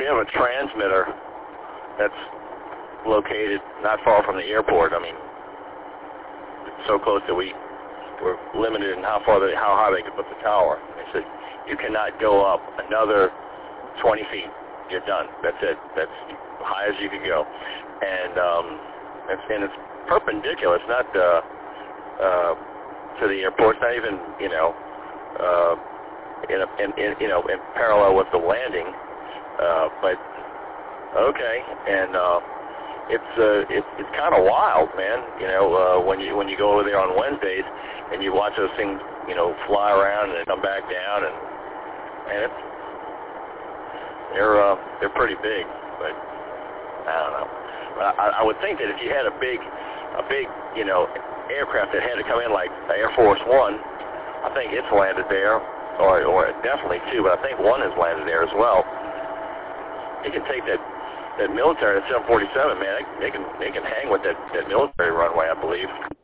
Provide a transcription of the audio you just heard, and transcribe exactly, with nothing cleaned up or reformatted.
we have a transmitter that's located not far from the airport. I mean, it's so close that we we're limited in how far they, how high they can put the tower. They said you cannot go up another twenty feet. You're done. That's it. That's as high as you can go. And um, it's, and it's perpendicular. It's not uh, uh, to the airport. It's not even you know uh, in, a, in, in you know in parallel with the landing. Uh, but okay, and uh, it's uh, it's it's kind of wild, man. You know uh, when you when you go over there on Wednesdays and you watch those things you know fly around and then come back down and and it's they're uh, they're pretty big, but I don't know. But I, I would think that if you had a big a big you know aircraft that had to come in like the Air Force One, I think it's landed there, or or definitely two, but I think one has landed there as well. They can take that that military, that seven forty-seven, man. They, they can they can hang with that that military runway, I believe.